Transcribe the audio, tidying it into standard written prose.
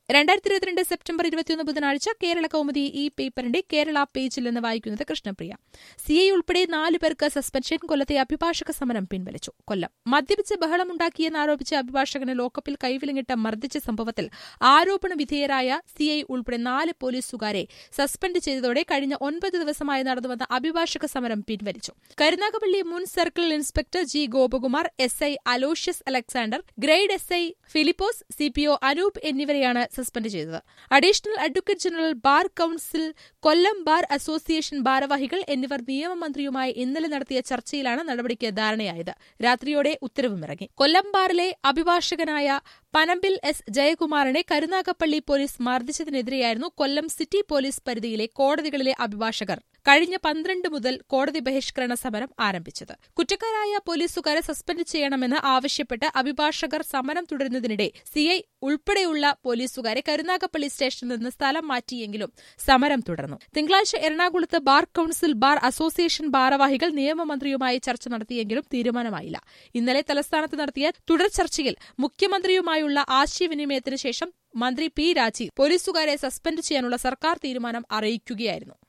2022 September 21 ബുധനാഴ്ച കേരള കൗമുദി ഈ പേപ്പറിന്റെ കേരള പേജിൽ നിന്ന് വായിക്കുന്നത് കൃഷ്ണപ്രിയ. സിഐ ഉൾപ്പെടെ 4 പേർക്ക് സസ്പെൻഷൻ. കൊല്ലത്തെ അഭിഭാഷക സമരം പിൻവലിച്ചു. കൊല്ലം മദ്യപിച്ച് ബഹളമുണ്ടാക്കിയെന്നാരോപിച്ച് അഭിഭാഷകന് ലോക്കപ്പിൽ കൈവിലങ്ങിട്ട് മർദ്ദിച്ച സംഭവത്തിൽ ആരോപണ വിധേയരായ സിഐ ഉൾപ്പെടെ 4 പോലീസുകാരെ സസ്പെൻഡ് ചെയ്തതോടെ കഴിഞ്ഞ 9 ദിവസമായി നടന്നുവന്ന അഭിഭാഷക സമരം പിൻവലിച്ചു. കരുനാഗപ്പള്ളി മുൻ circle inspector G Gopakumar, SI Aloysius Alexander, grade SI Philipose, CPO Anoop എന്നിവരെയാണ് സസ്പെൻഡ് ചെയ്തത്. Additional advocate general, bar council, Kollam bar association ഭാരവാഹികൾ എന്നിവർ നിയമമന്ത്രിയുമായി ഇന്നലെ നടത്തിയ ചർച്ചയിലാണ് നടപടിക്ക് ധാരണയായത്. രാത്രിയോടെ ഉത്തരവുമിറങ്ങി. കൊല്ലം ബാറിലെ അഭിഭാഷകനായ പനമ്പിൽ എസ് ജയകുമാറിനെ കരുനാഗപ്പള്ളി പോലീസ് മർദ്ദിച്ചതിനെതിരെയായിരുന്നു കൊല്ലം സിറ്റി പോലീസ് പരിധിയിലെ കോടതികളിലെ അഭിഭാഷകർ കഴിഞ്ഞ 12 മുതൽ കോടതി ബഹിഷ്കരണ സമരം ആരംഭിച്ചത്. കുറ്റക്കാരായ പോലീസുകാരെ സസ്പെൻഡ് ചെയ്യണമെന്ന് ആവശ്യപ്പെട്ട് അഭിഭാഷകർ സമരം തുടരുന്നതിനിടെ സിഐ ഉൾപ്പെടെയുള്ള പോലീസുകാരെ കരുനാഗപ്പള്ളി സ്റ്റേഷനിൽ നിന്ന് സ്ഥലം മാറ്റിയെങ്കിലും സമരം തുടർന്നു. തിങ്കളാഴ്ച എറണാകുളത്ത് ബാർ കൌൺസിൽ, ബാർ അസോസിയേഷൻ ഭാരവാഹികൾ നിയമമന്ത്രിയുമായി ചർച്ച നടത്തിയെങ്കിലും തീരുമാനമായില്ല. ഇന്നലെ തലസ്ഥാനത്ത് നടത്തിയ തുടർ ചർച്ചയിൽ മുഖ്യമന്ത്രിയുമായുള്ള ആശയവിനിമയത്തിന് ശേഷം മന്ത്രി പി രാജീവ് പോലീസുകാരെ സസ്പെൻഡ് ചെയ്യാനുള്ള സർക്കാർ തീരുമാനം അറിയിക്കുകയായിരുന്നു.